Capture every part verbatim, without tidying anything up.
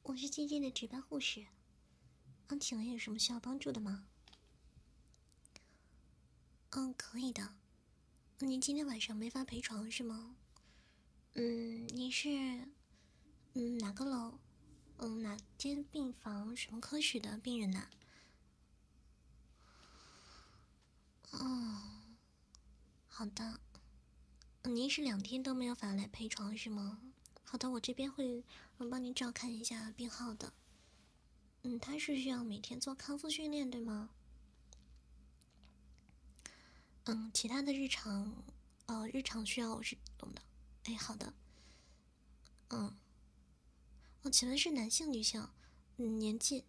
我是今天的值班护士。嗯，请问有什么需要帮助的吗？嗯，可以的。您今天晚上没法陪床是吗？嗯，您是嗯哪个楼？嗯，哪间病房什么科室的病人呢？哦，好的。您是两天都没有法来陪床是吗？好的，我这边会嗯帮您照看一下病号的。嗯，他是需要每天做康复训练对吗？嗯，其他的日常，呃，日常需要我是懂的。哎，好的。嗯，哦，请问是男性女性？嗯，年纪？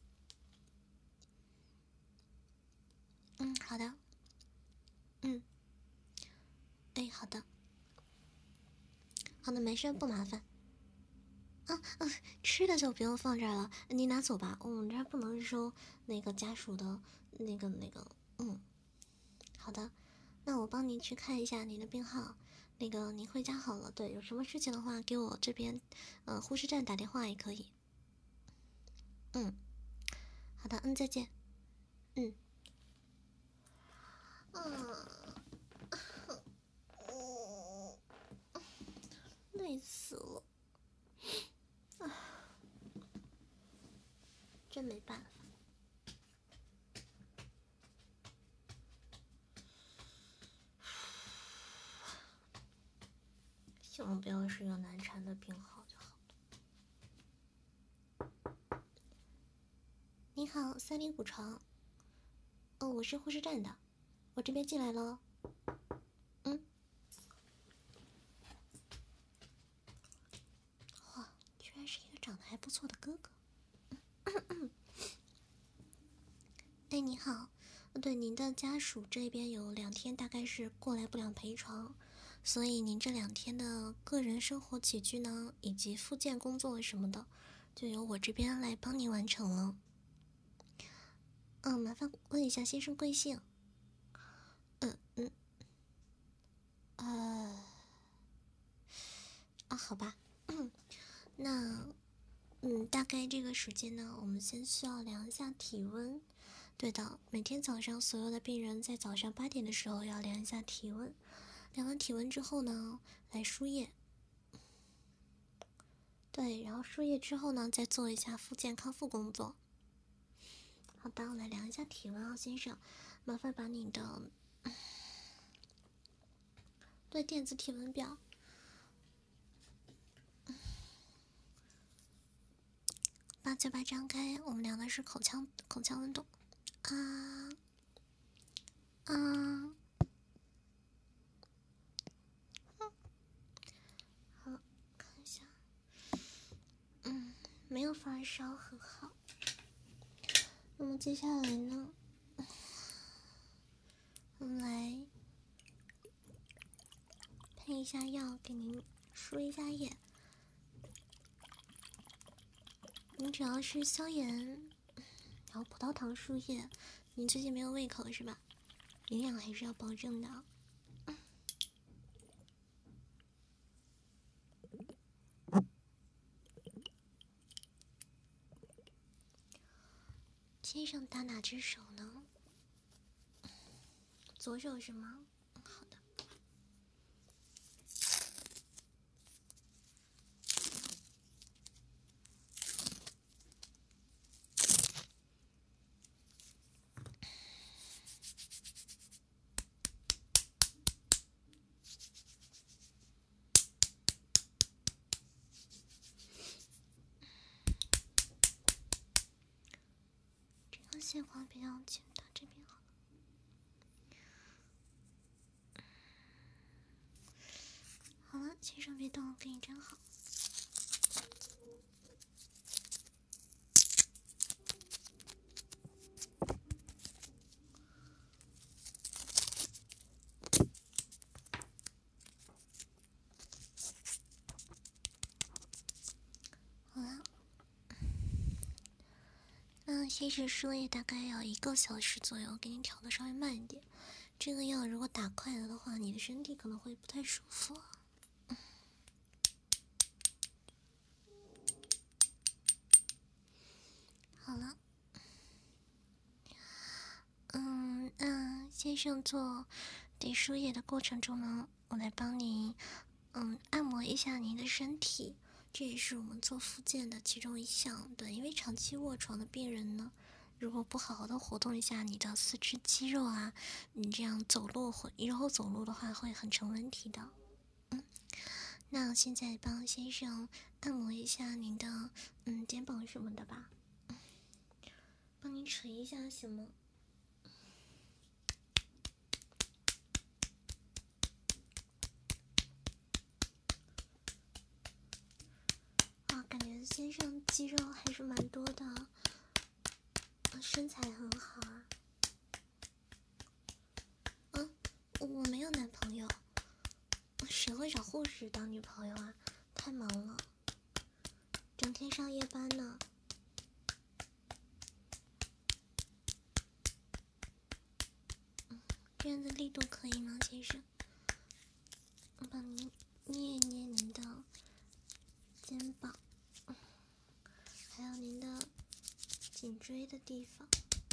嗯，好的。嗯，哎，好的。好的，没事，不麻烦。啊啊，吃的就不用放这儿了，你拿走吧。我们这儿不能收那个家属的那个那个。嗯，好的。那我帮您去看一下您的病号。那个您回家好了，对，有什么事情的话给我这边，呃，护士站打电话也可以。嗯，好的，嗯，再见。嗯。嗯，累死了，真没办法。希望不要是个难缠的病号就好了。你好，三零五床。哦，我是护士站的，我这边进来了。嗯。哇，居然是一个长得还不错的哥哥。哎，你好，对，您的家属这边有两天大概是过来不了陪床，所以您这两天的个人生活起居呢，以及复健工作什么的，就由我这边来帮您完成了。嗯，麻烦问一下先生贵姓？嗯嗯，呃，啊，好吧，那嗯，大概这个时间呢，我们先需要量一下体温。对的，每天早上所有的病人在早上八点的时候要量一下体温，量完体温之后呢，来输液。对，然后输液之后呢，再做一下复健康复工作。好的，我来量一下体温啊，先生，麻烦把你的对电子体温表，把嘴巴张开，我们量的是口腔口腔温度。啊啊。好，看一下，嗯，没有发烧，很好。那么接下来呢，我们来配一下药，给您输一下液。您主要是消炎，然后葡萄糖输液。您最近没有胃口是吧？营养还是要保证的。先生打哪只手呢？左手是吗？好的。这个血管比较紧，打这边好了。好了，先生别动，给你站好。好了，那先生输液大概要一个小时左右，给你调的稍微慢一点。这个药如果打快了的话，你的身体可能会不太舒服啊。 先生做给输液的过程中呢，我来帮您嗯按摩一下您的身体，这也是我们做复健的其中一项。对，因为长期卧床的病人呢，如果不好好的活动一下你的四肢肌肉啊，你这样走路会以后走路的话会很成问题的。嗯，那我现在帮先生按摩一下您的嗯肩膀什么的吧，嗯、帮您捶一下行吗？啊，感觉先生肌肉还是蛮多的，身材很好啊。嗯，我没有男朋友，谁会找护士当女朋友啊？太忙了，整天上夜班呢。嗯，这样的力度可以吗，先生？我帮您捏一捏您的肩膀，嗯，还有您的颈椎的地方。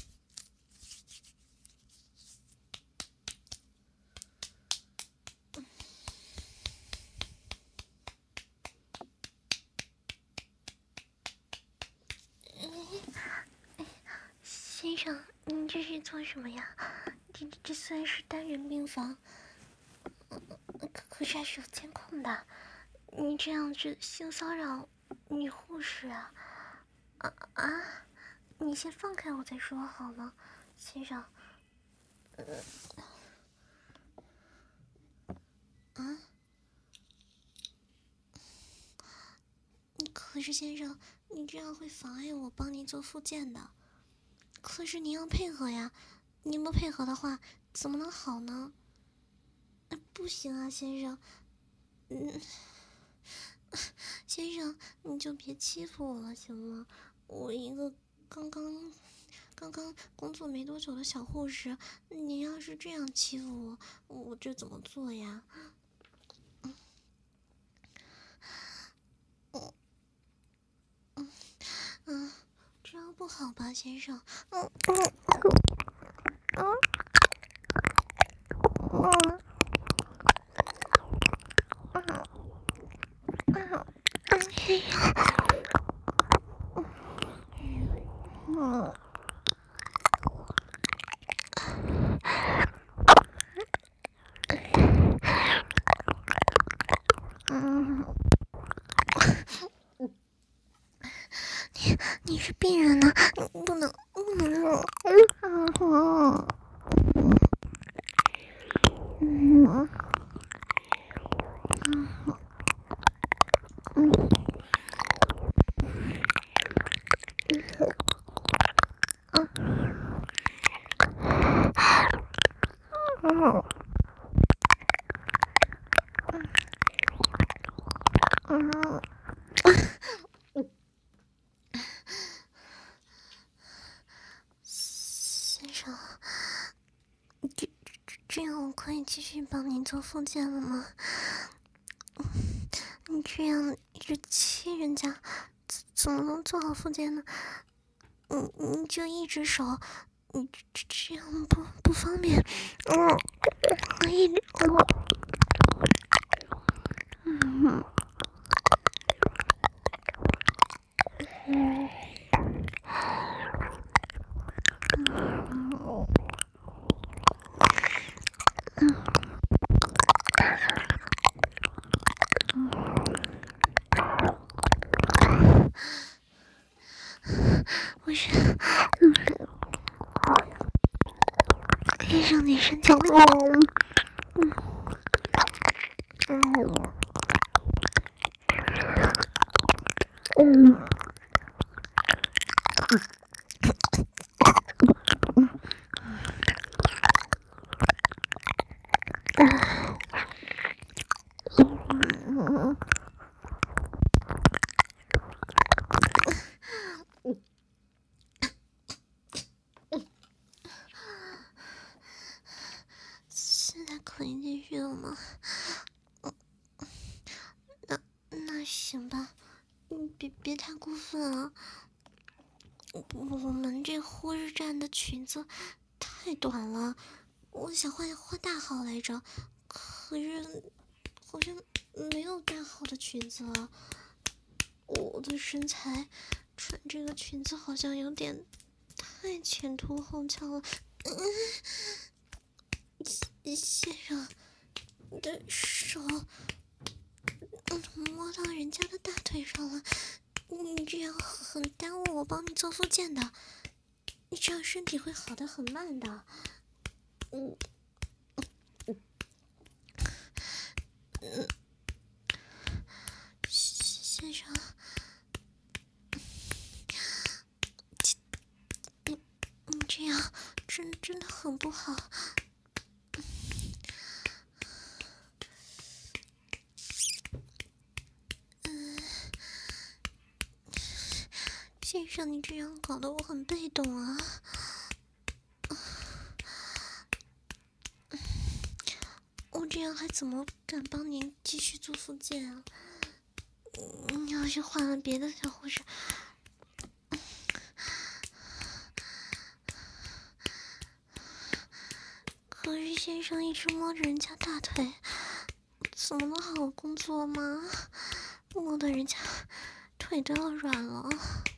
先生，您这是做什么呀？这这虽然是单人病房，可可是还是有监控的。你这样子性骚扰女护士啊！啊啊！你先放开我再说好吗，先生？呃、啊！可是先生，你这样会妨碍我帮您做复健的。可是您要配合呀，您不配合的话，怎么能好呢？不行啊，先生。嗯，先生，你就别欺负我了，行吗？我一个刚刚刚刚工作没多久的小护士，你要是这样欺负我，我这怎么做呀？嗯，嗯嗯嗯，这样不好吧，先生？嗯嗯嗯嗯。你你是病人呢，你不能不能让。嗯嗯嗯嗯。先生，这这样我可以继续帮您做复健了吗？你这样一直欺人家，怎怎么能做好复健呢？你你就一只手，你这这样不不方便。嗯，可以。嗯嗯不是，医生，你身体嗯嗯嗯。现在可以继续了吗？那那行吧，你别别太过分了。我们这护士站的裙子太短了， 我想换换大号来着，可是好像没有大号的裙子了。我的身材穿这个裙子好像有点太前凸后翘了。嗯，先生，你的手嗯摸到人家的大腿上了，你这样很耽误我帮你做复健的，你这样身体会好得很慢的。嗯嗯，先生，你你这样真真的很不好。嗯，先生，你这样搞得我很被动啊。我这样还怎么敢帮您继续做复健啊？你要是换了别的小护士，可是先生一直摸着人家大腿，怎么能好好工作吗？摸得人家腿都要软了。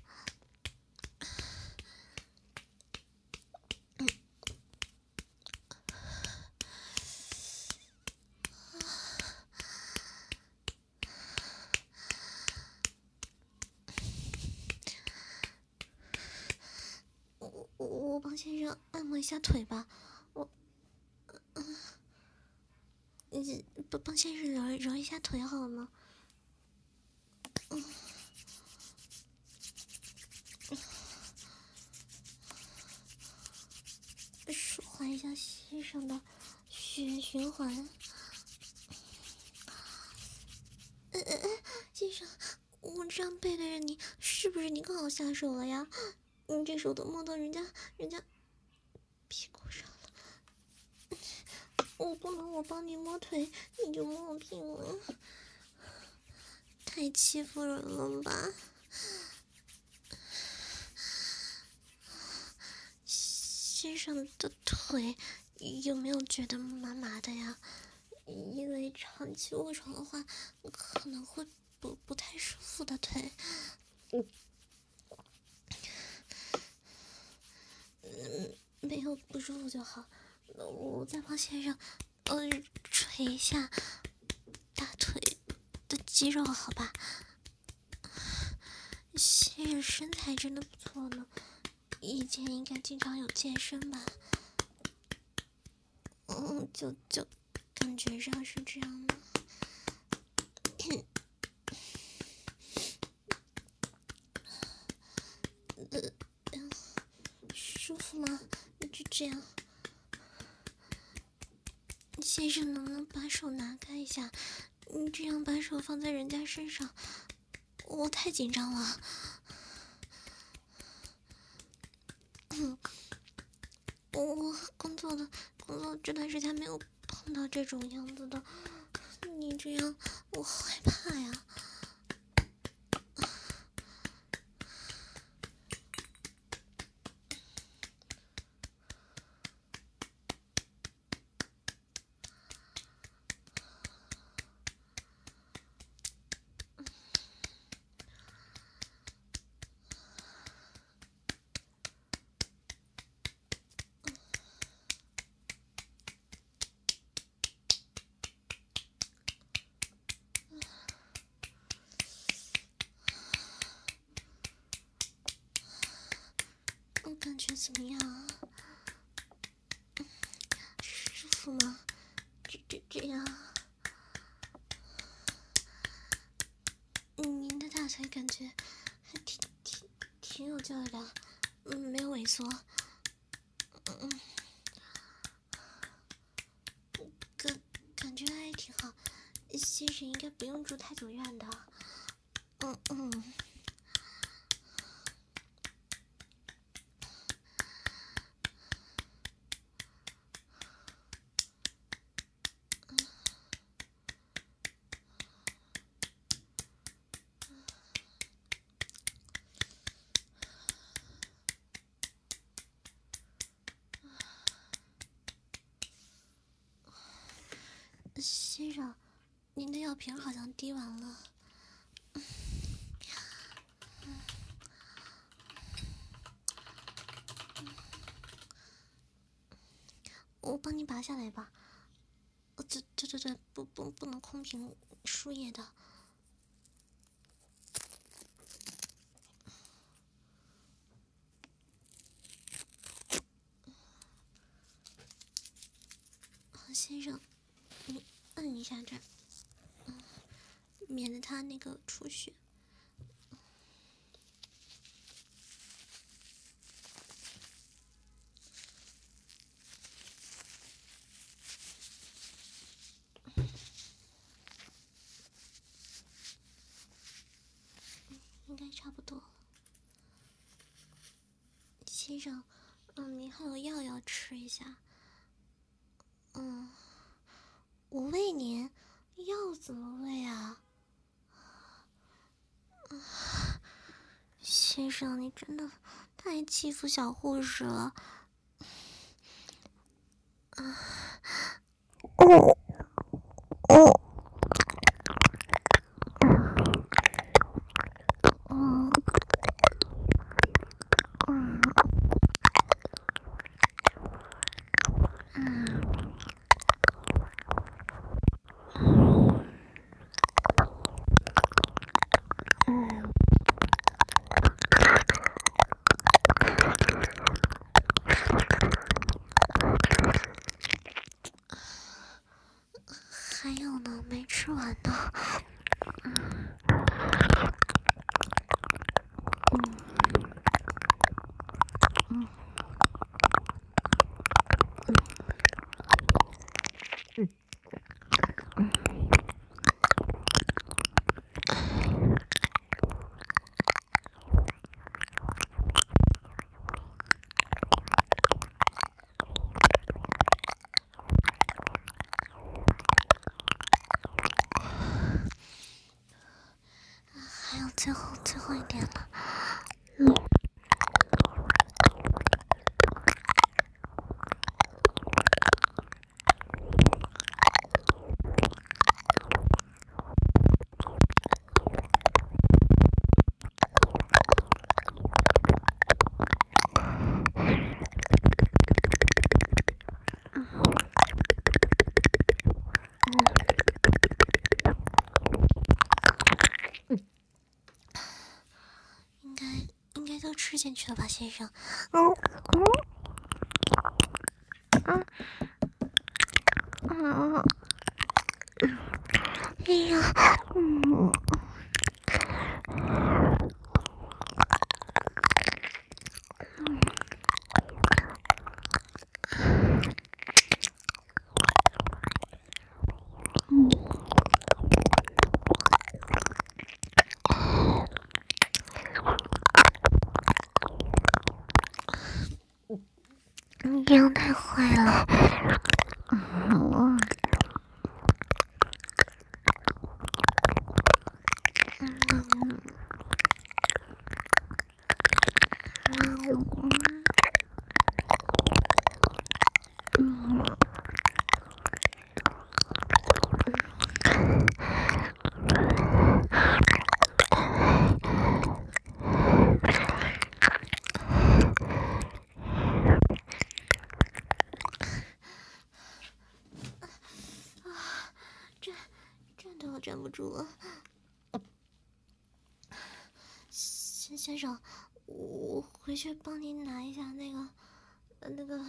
我我我帮先生按摩一下腿吧，我，嗯，你帮帮先生揉揉一下腿好了吗？嗯，舒缓一下先生的血液循环。嗯嗯嗯，先生，我这样背对着你，是不是你更好下手了呀？你这手都摸到人家人家屁股上了，我不能我帮你摸腿，你就摸我屁股，太欺负人了吧？先生的腿有没有觉得麻麻的呀？因为长期卧床的话，可能会不不太舒服的腿。嗯。嗯，没有不舒服就好。我再帮先生，呃，捶一下大腿的肌肉，好吧？先生身材真的不错呢，以前应该经常有健身吧？嗯，就就感觉上是这样的。呃，舒服吗？就这样。先生，能不能把手拿开一下？你这样把手放在人家身上，我太紧张了。嗯，我工作的工作这段时间没有碰到这种样子的，你这样我好害怕呀。我感觉怎么样啊？舒服吗？这这这样，您的大腿感觉还挺挺挺有劲儿的，嗯，没有萎缩，嗯，感感觉还挺好。先生应该不用住太久院的，嗯嗯。 药瓶好像滴完了。我帮你拔下来吧。这这这这不不不能空瓶输液的。先生，你摁一下这儿，嗯，免得他那个出血。应该差不多了。先生，嗯，您还有药要吃一下。嗯，我喂您，药怎么喂啊？先生，你真的太欺负小护士了。啊，哦，哦。还有呢，没吃完呢。嗯，嗯，嗯，还有最后最后一点了。嗯。应该应该都吃进去了吧，先生？嗯嗯嗯嗯，哎呀，嗯。你这样太坏了。嗯站站都要站不住了。先先生，我回去帮您拿一下那个那个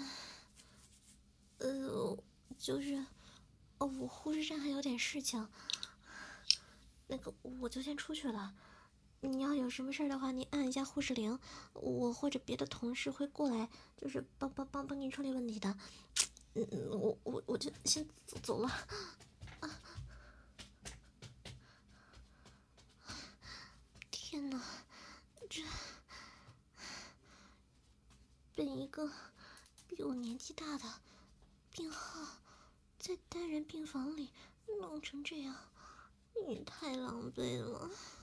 呃，就是哦，我护士站还有点事情，那个我就先出去了。你要有什么事儿的话，你按一下护士铃，我或者别的同事会过来，就是帮帮帮帮您处理问题的。嗯，我我我就先走走了。啊！天哪，这被一个比我年纪大的病号在单人病房里弄成这样，也太狼狈了。